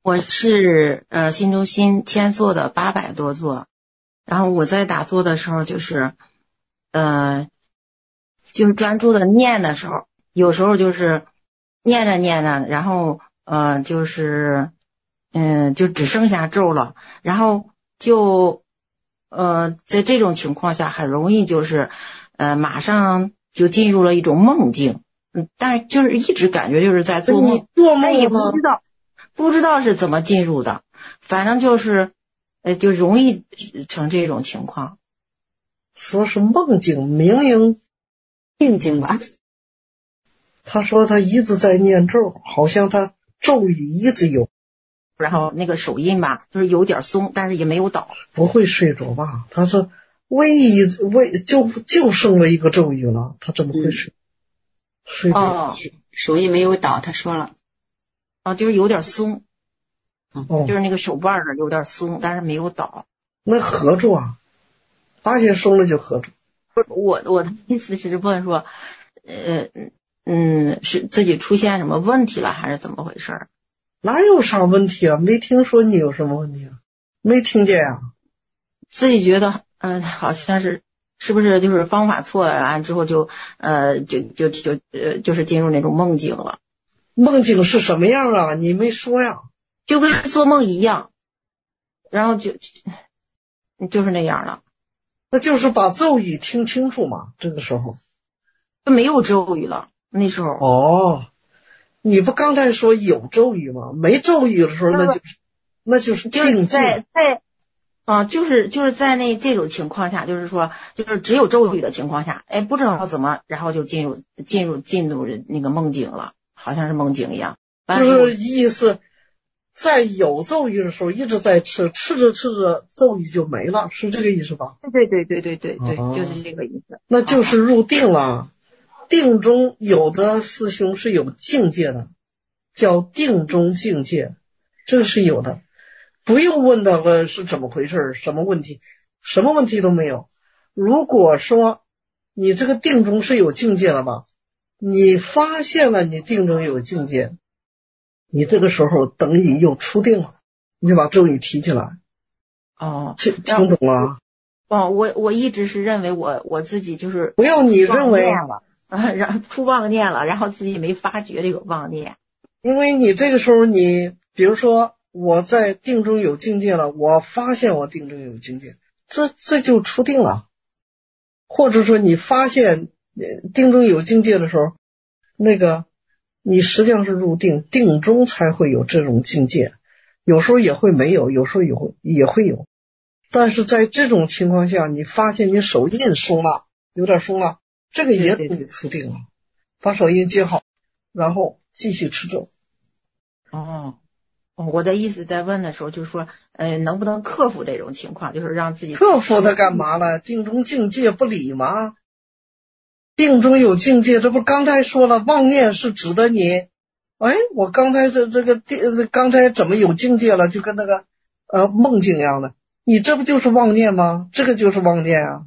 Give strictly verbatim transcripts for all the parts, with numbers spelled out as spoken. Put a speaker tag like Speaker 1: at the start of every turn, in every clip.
Speaker 1: 我是呃新中心天做的八百多座，然后我在打坐的时候就是呃就是专注的念的时候，有时候就是念着念着，然后呃就是嗯就只剩下咒了，然后就呃在这种情况下很容易就是呃马上就进入了一种梦境，嗯，但是就是一直感觉就是在做梦，
Speaker 2: 做梦
Speaker 1: 但也不
Speaker 2: 吗？
Speaker 1: 知道不知道是怎么进入的，反正就是呃就容易成这种情况。
Speaker 2: 说是梦境，明明
Speaker 3: 定境吧。
Speaker 2: 他说他一直在念咒，好像他咒语一直有。
Speaker 1: 然后那个手印吧，就是有点松，但是也没有倒。
Speaker 2: 不会睡着吧？他说唯一唯就就剩了一个咒语了，他怎么会睡？嗯、睡着？
Speaker 1: 哦，
Speaker 3: 手印没有倒，他说了。
Speaker 1: 哦，就是有点松，
Speaker 2: 哦，
Speaker 1: 就是那个手腕儿有点松，但是没有倒。
Speaker 2: 那合住啊，发现松了就合住。
Speaker 1: 我我的意思是问说，呃嗯，是自己出现什么问题了，还是怎么回事？
Speaker 2: 哪有啥问题啊？没听说你有什么问题啊？没听见啊？
Speaker 1: 自己觉得，嗯、呃，好像是，是不是就是方法错了，完之后就，呃，就就就呃，就是进入那种梦境了。
Speaker 2: 梦境是什么样啊？你没说呀？
Speaker 1: 就跟做梦一样，然后就就是那样了。
Speaker 2: 那就是把咒语听清楚嘛。这个时候
Speaker 1: 就没有咒语了，那时候。
Speaker 2: 哦。你不刚才说有咒语吗？没咒语的时候，那就是那就是定境。
Speaker 1: 在在啊，就是就是在那这种情况下，就是说，就是只有咒语的情况下，哎，不知道怎么，然后就进入进入进入那个梦境了，好像是梦境一样。
Speaker 2: 就是意思，在有咒语的时候一直在吃，吃着吃着咒语就没了，是这个意思吧？
Speaker 1: 对对对对对对对，哦、就是这个意思。
Speaker 2: 那就是入定了。定中有的师兄是有境界的，叫定中境界，这个是有的。不用问他们是怎么回事，什么问题，什么问题都没有。如果说你这个定中是有境界的吧，你发现了你定中有境界，你这个时候等于又出定了，你就把咒语提起来。
Speaker 1: 哦，
Speaker 2: 听听懂了？
Speaker 1: 哦，我我一直是认为我我自己就是
Speaker 2: 不要你认为
Speaker 1: 了啊，然后出妄念了，然后自己没发觉这个妄念。
Speaker 2: 因为你这个时候你比如说我在定中有境界了，我发现我定中有境界，这这就出定了。或者说你发现定中有境界的时候，那个你实际上是入定，定中才会有这种境界，有时候也会没有，有时候也会也会有。但是在这种情况下，你发现你手印松了，有点松了，这个也等于出定了。把手印接好，然后继续持咒。
Speaker 1: 哦，我的意思在问的时候就是说，呃，能不能克服这种情况，就是让自己
Speaker 2: 克服它干嘛了？定中境界不理吗？定中有境界，这不刚才说了，妄念是指的你。哎，我刚才这这个定，刚才怎么有境界了？就跟那个呃梦境一样的，你这不就是妄念吗？这个就是妄念啊。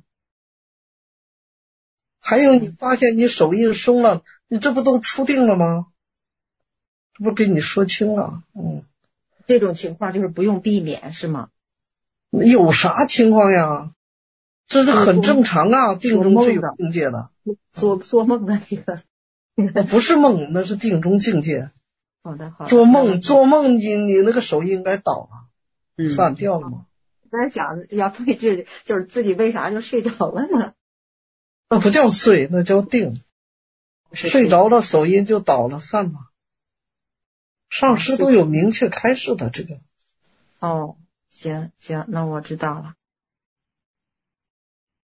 Speaker 2: 还有你发现你手印松了，你这不都出定了吗？这不给你说清了。嗯，
Speaker 1: 这种情况就是不用避免是吗？
Speaker 2: 有啥情况呀？这是很正常啊，定中是有境界的。
Speaker 1: 做做梦的那个，
Speaker 2: 那不是梦，那是定中境界。
Speaker 1: 好的好的。
Speaker 2: 做梦做梦，你你那个手应该倒了，
Speaker 3: 嗯，
Speaker 2: 散掉了吗？
Speaker 1: 我在想要对治，就是自己为啥就睡着了呢？
Speaker 2: 那不叫睡，那叫定。睡着了，手印就倒了，散了。上师都有明确开示的这个。
Speaker 1: 哦，行行，那我知道了。